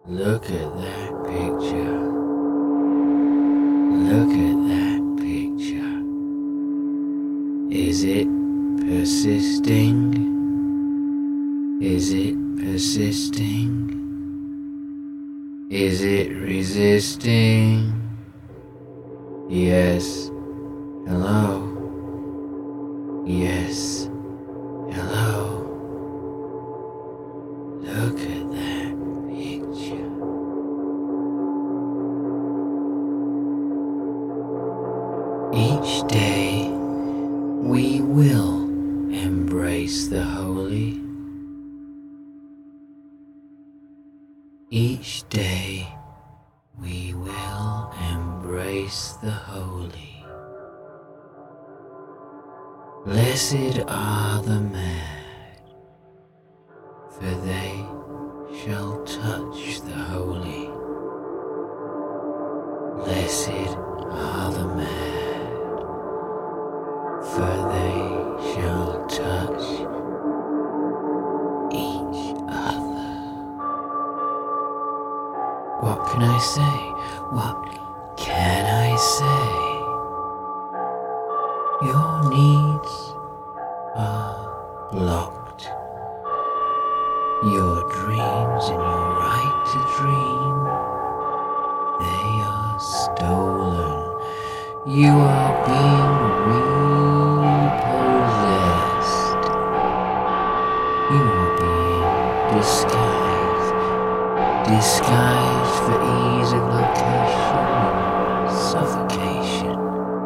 Look at that picture. Look at that picture. Is it persisting? Is it persisting? Is it resisting? Yes. Hello. Yes. Hello. Look at that picture. Each day we will embrace the holy. Each day we will embrace the holy. Blessed are the mad, for they shall touch the holy. Blessed are the mad, for they shall touch each other. What can I say? What can I say? Your needs are blocked. Your dreams and your right to dream, they are stolen. You are being repossessed. You are being disguised for ease of location and suffocation.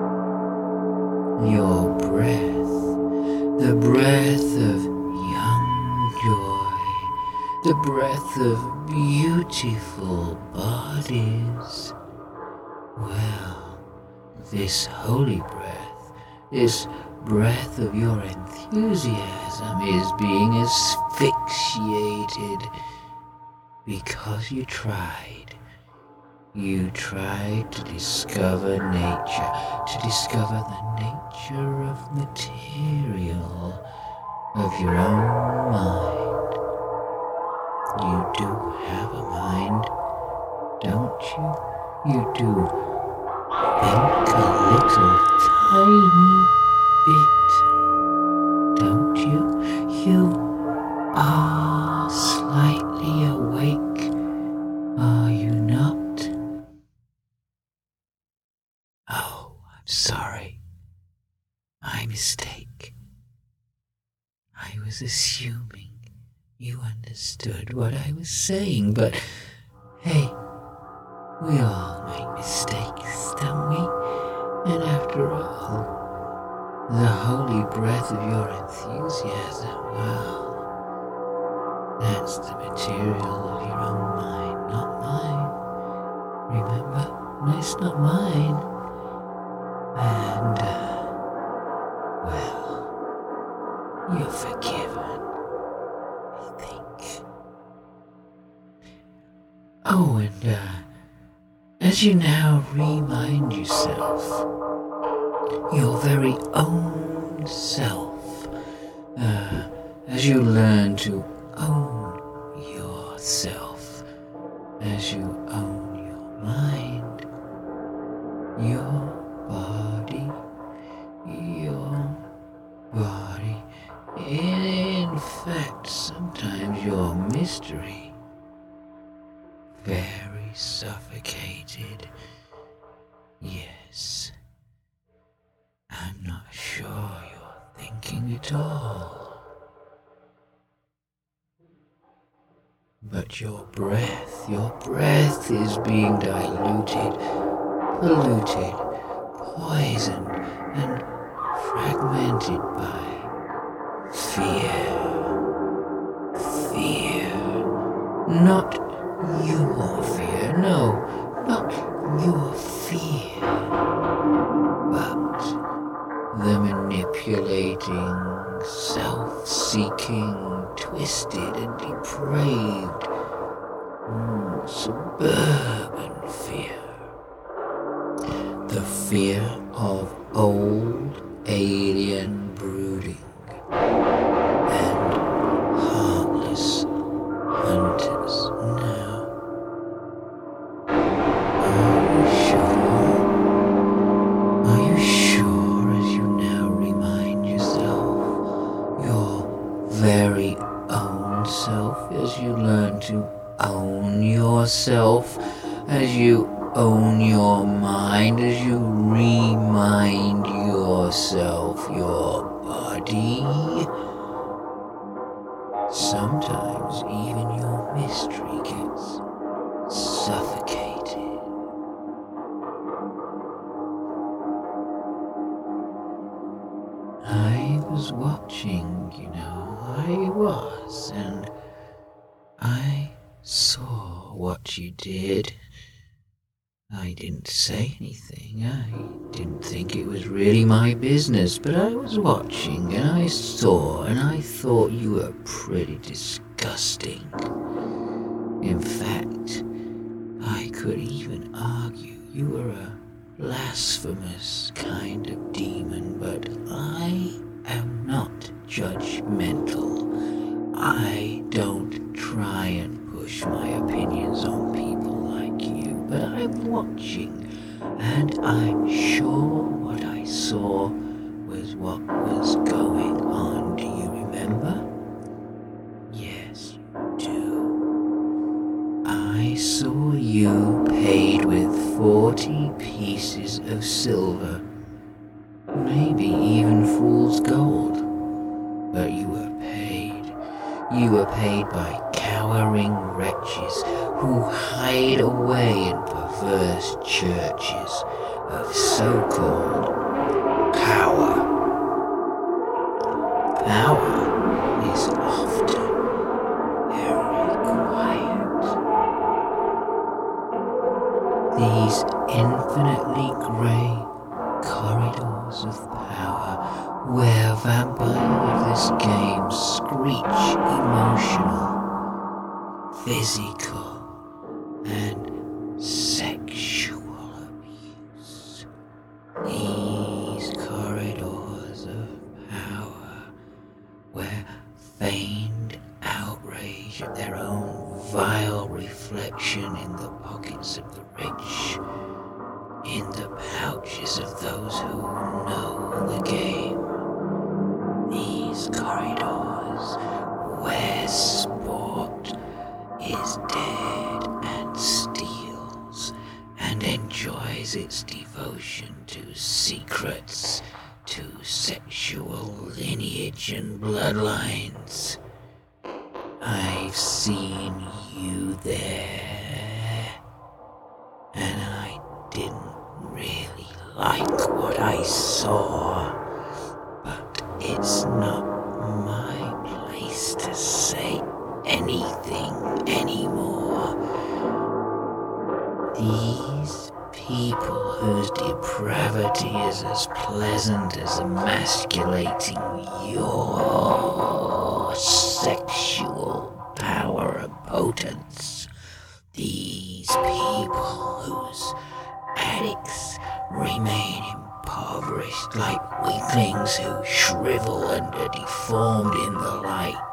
Your breath, the breath of young joy, the breath of beautiful bodies. Well, this holy breath, this breath of your enthusiasm is being asphyxiated because you tried. You tried to discover nature, to discover the nature of material, of your own mind. You do have a mind, don't you? You do think a little tiny bit, don't you? You are slightly awake, are you not? Oh, I'm sorry. My mistake. I was assuming you understood what I was saying, but hey, we all make mistakes, don't we? And after all, the holy breath of your enthusiasm, well, that's the material of your own mind, not mine. Remember? No, it's not mine. And, well, you're forgiven, I think. Oh, and, as you now remind yourself, your very own self, as you learn to own yourself, as you own your mind, your body, in fact, sometimes your mystery, very suffocated. Yes, I'm not sure you're thinking at all. But your breath is being diluted, polluted, poisoned, and fragmented by fear. Fear. Not your fear, no, not your fear, but the manipulating, self-seeking, twisted and depraved, suburban fear. The fear of old, alien brooding and heartless hunters. Now, own yourself, as you own your mind, as you remind yourself your body. Sometimes even your mystery gets suffocated. I was watching, I was, and I saw what you did. I didn't say anything. I didn't think it was really my business, but I was watching and I saw and I thought you were pretty disgusting. In fact, I could even argue you were a blasphemous kind of demon, but I am not judgmental. I don't try and push my opinions on people like you, but I'm watching, and I'm sure what I saw was what was going on. Do you remember? Yes, you do. I saw you paid with 40 pieces of silver, maybe even fool's gold, but you were paid. You were paid by cowering wretches who hide away in perverse churches of so-called power. Power is often very quiet. These infinitely grey corridors of power where vampires of this game screech emotional, physical, and sexual abuse. These corridors of power where feigned outrage at their own vile reflection in the pockets of the rich, in the pouches of those who know the game. These corridors where sport is dead and steals and enjoys its devotion to secrets, to sexual lineage and bloodlines. I've seen you there, and I didn't really like what I saw, but it's not my place to say anything anymore. These people whose depravity is as pleasant as emasculating your sexual power and potence. These people whose addicts remain impoverished like weaklings who shrivel and are deformed in the light.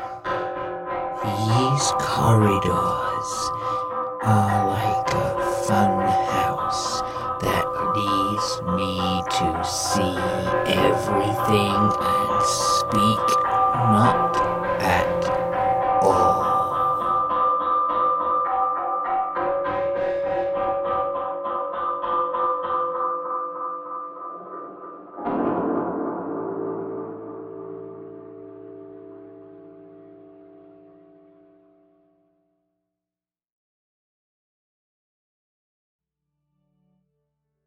These corridors are like a fun house that leads me to see everything and speak not